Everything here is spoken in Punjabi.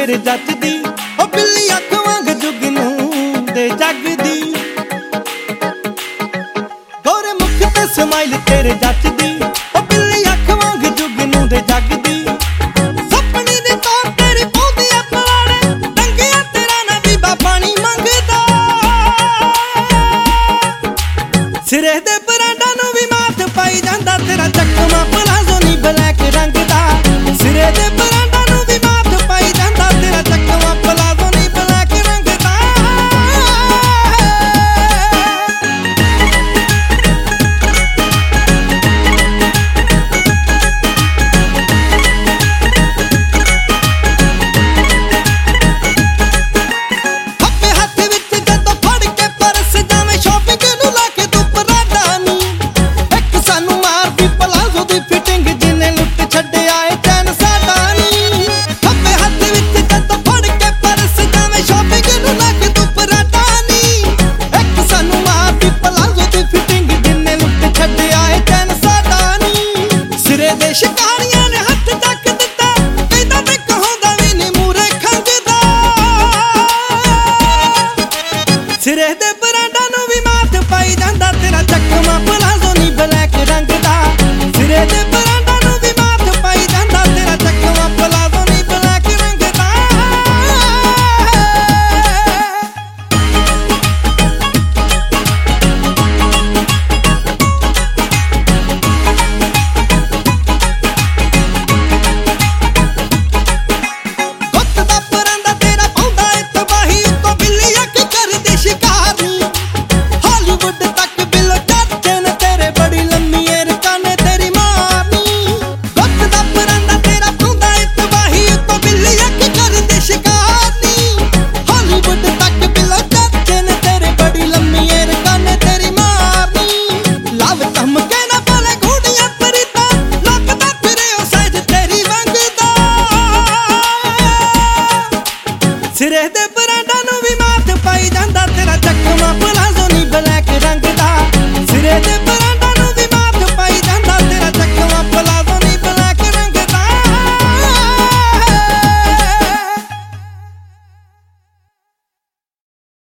ਤੇਰੇ ਜੱਜਦੀ, ਉਹ ਬਿੱਲੀ ਅੱਖ ਵਾਂਗ ਜੁਗਨੂੰ ਦੇ ਜਗਦੀ। ਗੋਰੇ ਮੁਖ ਤੇ ਸਮਾਈਲ ਤੇਰੇ ਜੱਜਦੀ, ਉਹ ਬਿੱਲੀ ਅੱਖ ਵਾਂਗ ਜੁਗਨੂੰ ਦੇ ਜਗਦੀ। ਸੁਪਨੀ ਦੀ ਤਾਂ ਤੇਰੀ ਪੌਂਦੀ ਆ ਪਵਾੜੇ, ਟੰਗਿਆ ਤੇਰਾ ਨਾ ਬੀਬਾ ਪਾਣੀ ਮੰਗਦਾ। ਸਿਰੇ ਦੇ ਬਰਾਂਡਾਂ ਨੂੰ ਵੀ ਮਾਤ ਪਾਈ ਜਾਂਦਾ, ਤੇਰਾ ਚੱਕਵਾਂ ਪਲਾਜ਼ੋ ਨੀ ਬਲੈਕ ਰੰਗ ਦਾ। ਸਿਰੇ ਦੇ ਬਰਾਂਡਾਂ ਨੂੰ ਵੀ ਮਾਤ ਪਾਈ ਜਾਂਦਾ, ਤੇਰਾ ਚੱਕਵਾਂ ਪਲਾਜ਼ੋ ਨੀ ਬਲੈਕ ਰੰਗ ਦਾ। ਖੱਬੇ ਹੱਥ ਵਿੱਚ ਜਦੋਂ ਫੜ ਕੇ ਪਰਸ ਜਾਵੇਂ ਸ਼ੋਪਿੰਗ ਨੂੰ ਲਾ ਕੇ ਤੂੰ ਪਰਾਡਾ ਨੀ। ਇੱਕ ਸਾਨੂੰ ਮਾਰਦੀ ਪਲਾਜ਼ੋ ਦੀ ਫਿਟਿੰਗ, ਜਿਹਨੇ ਲੁੱਟ ਛੱਡਿਆ ਏ ਚੈਨ ਸਾਡਾ ਨੀ। ਖੱਬੇ ਹੱਥ ਵਿੱਚ ਜਦੋਂ ਫੜ ਕੇ ਪਰਸ ਜਾਵੇਂ ਸ਼ੋਪਿੰਗ ਨੂੰ ਲਾ ਕੇ ਤੂੰ ਪਰਾਡਾ ਨੀ। ਇੱਕ ਸਾਨੂੰ ਮਾਰਦੀ ਪਲਾਜ਼ੋ ਦੀ ਫਿਟਿੰਗ, ਜਿਹਨੇ ਲੁੱਟ ਛੱਡਿਆ ਏ ਚੈਨ ਸਾਡਾ ਨੀ। ਸਿਰੇ ਦੇ ਸ਼ਿਕਾਰੀਆਂ ਨੇ ਹੱਥ ਚੱਕ ਦਿੱਤਾ, ਕਹਿੰਦਾ ਤੇ ਕਹਾਉਂਦਾ ਵੀ ਨੀ ਮੂਰੇ ਖੰਗਦਾ। ਸਿਰੇ ਦੇ ਬਰਾਂਡਾਂ ਨੂੰ ਵੀ ਮਾਤ ਪਾਈ ਜਾਂਦਾ, ਤੇਰਾ ਚੱਕਵਾਂ ਪਲਾਜ਼ੋ ਨੀ ਬਲੈਕ ਰੰਗ ਦਾ। ਸਿਰੇ ਦੇ ਬਰਾਂਡਾਂ ਨੂੰ ਵੀ ਮਾਤ ਪਾਈ ਜਾਂਦਾ, ਤੇਰਾ ਚੱਕਵਾਂ ਪਲਾਜ਼ੋ ਨੀ ਬਲੈਕ ਰੰਗ ਦਾ। ਗੁੱਤ ਦਾ ਪਰਾਂਦਾ ਤੇਰਾ ਪਾਉਂਦਾ ਏ ਤਬਾਹੀ, ਉੱਤੋਂ ਬਿੱਲੀ ਅੱਖ ਕਰਦੀ ਸ਼ਿਕਾਰ ਨੀ। ਹਾਲੀਵੁੱਡ ਤੱਕ ਬਿੱਲੋ ਚਾਚੇ ਨੇ ਤੇਰੇ, ਬੜੀ ਲੰਮੀ ਏ ਰਕਾਨੇ ਤੇਰੀ ਮਾਰਨੀ। ਗੁੱਤ ਦਾ ਪਰਾਂਦਾ ਤੇਰਾ ਪਾਉਂਦਾ ਏ ਤਬਾਹੀ, ਉੱਤੋਂ ਬਿੱਲੀ ਅੱਖ ਕਰਦੀ ਸ਼ਿਕਾਰ ਨੀ। ਹਾਲੀਵੁੱਡ ਤੱਕ ਬਿੱਲੋ ਚਾਚੇ ਨੇ ਤੇਰੇ, ਬੜੀ ਲੰਮੀ ਏ ਰਕਾਨੇ ਤੇਰੀ ਮਾਰਨੀ। ਲਵ ਧਮਕੇ ਨਾ ਬੋਲੇ ਗੂੜੀਆਂ ਤਰੀਤਾਂ, ਲੱਭਦਾ ਫਿਰੇ ਉਹ ਸਹਿਜ ਤੇਰੀ ਮੰਗਦਾ। ਸਿਰੇ ਦੇ ਬਰਾਂਡਾਂ ਨੂੰ ਵੀ ਮਾਤ ਪਾਈ ਜਾਂਦਾ, ਤੇਰਾ ਚੱਕਵਾਂ